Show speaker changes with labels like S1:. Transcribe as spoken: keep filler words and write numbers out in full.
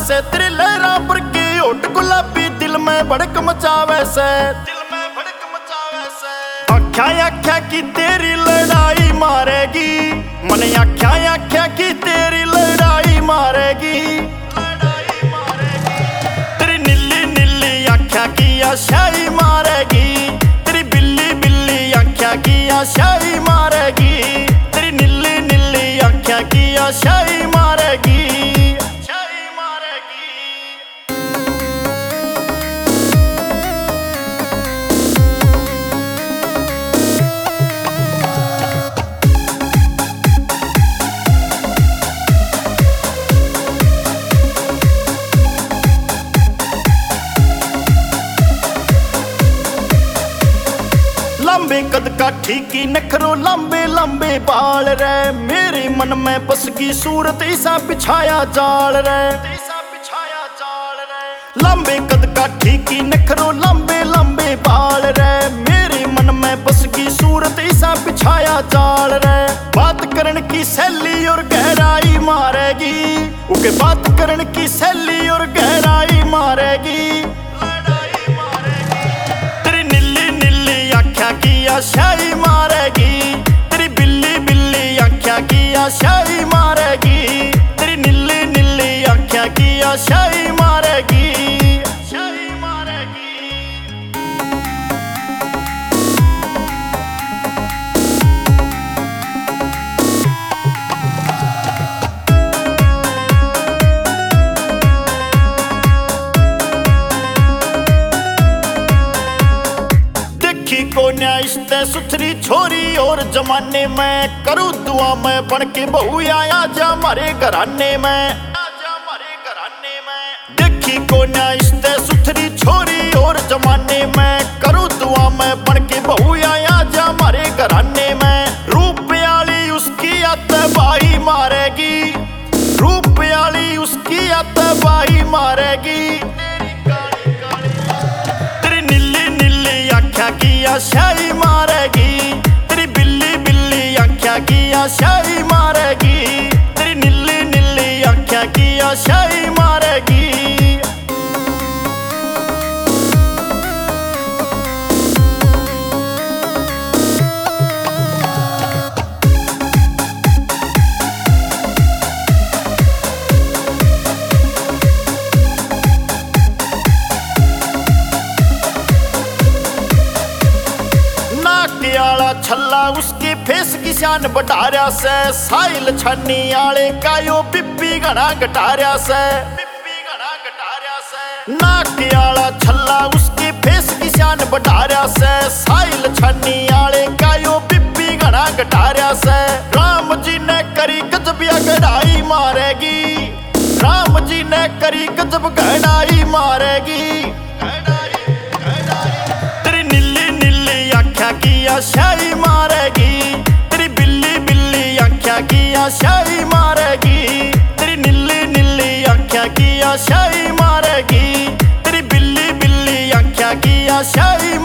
S1: से, तेरी लहरा पर की होठ गुलाबी दिल में भड़क मचावे से, दिल में भड़क मचावे से। आख्या आख्या की तेरी लड़ाई मारेगी, मन आख्या आख्या की तेरी लड़ाई मारेगी, लड़ाई मारेगी। तेरी नीली नीली आख्या की आशाई मारेगी, तेरी बिल्ली बिल्ली आख्या की आशाई मारेगी, तेरी नीली नीली आख्या की आशाई मारेगी, आशाई मारेगी। लंबे कद का ठीकी नखरो लंबे लंबे बाल रे, मेरे मन में बस की सूरत ऐसा बिछाया जाल रे, ऐसा बिछाया जाल रे। लंबे कद का ठीकी नखरो लंबे लंबे बाल रे, मेरे मन में बस की सूरत ऐसा बिछाया जाल रे। बात करन की सैली और गहराई मारेगी, उके बात करन की सैली और गहराई मारेगी, की आशाई मारेगी, तेरी बिल्ली बिल्ली आख्या की आशाई मारेगी, तेरी नीली नीली आख्या की आशाई मारेगी, आशाई मारेगी। कोन्या इश्ते सुथरी छोरी और जमाने में, करूँ दुआ मैं बन के बहू आया जा हमारे घराने में, आजा हमारे घराने में। देखी कोन्या इश्ते सुथरी छोरी और जमाने में, करूँ दुआ मैं बन के बहू आया जा हमारे घराने में। रूप वाली उसकी अतबाही मारेगी, रूप वाली उसकी अतबाही मारेगी, आख्या की आशाई मारेगी, तेरी बिल्ली बिल्ली आख्या की आशाई मारेगी, तेरी नीली नीली आख्या की आशाई मारेगी। आला छल्ला उसके फेस की शान बढ़ारिया से, साइल छानी आले का यो पिप्पी घना घटारिया से, पिप्पी घना घटारिया से। नाक आला छल्ला उसके फेस की शान बढ़ारिया से, साइल छानी आले का यो पिप्पी घना घटारिया से। राम जी ने करी गजब गहराई मारेगी, राम जी ने करी गजब गहराई मारेगी, की आशाई मारेगी, तेरी बिल्ली बिल्ली आख्या की आशाई मारेगी, तेरी नीली नीली आख्या की आशाई मारेगी, तेरी बिल्ली बिल्ली आख्या की आशाई